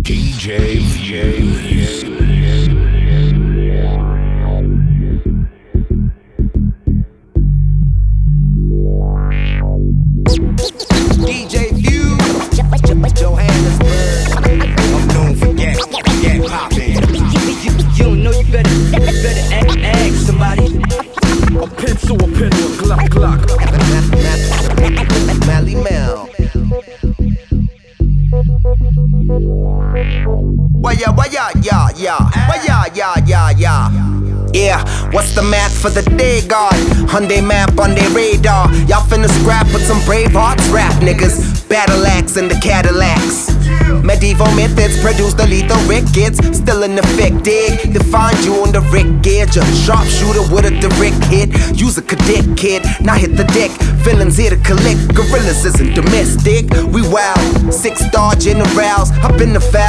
DJ Views. DJ Views, Johannesburg. I'm known for yak poppin'. You don't know, you better ask somebody. A pencil, a Glock. Mally Mel. Yeah, what's the math for the day, God? Hyundai map on their radar. Y'all finna scrap with some brave hearts, rap niggas. Battle axe in the Cadillacs. Medieval methods produce the lethal rickets. Still in the thick dig, to find you on the Rick Gauge. A sharpshooter with a direct hit. Use a cadet kid, now hit the deck. Villains here to collect, gorillas isn't domestic. We wild, 6-star generals. Up in the fast.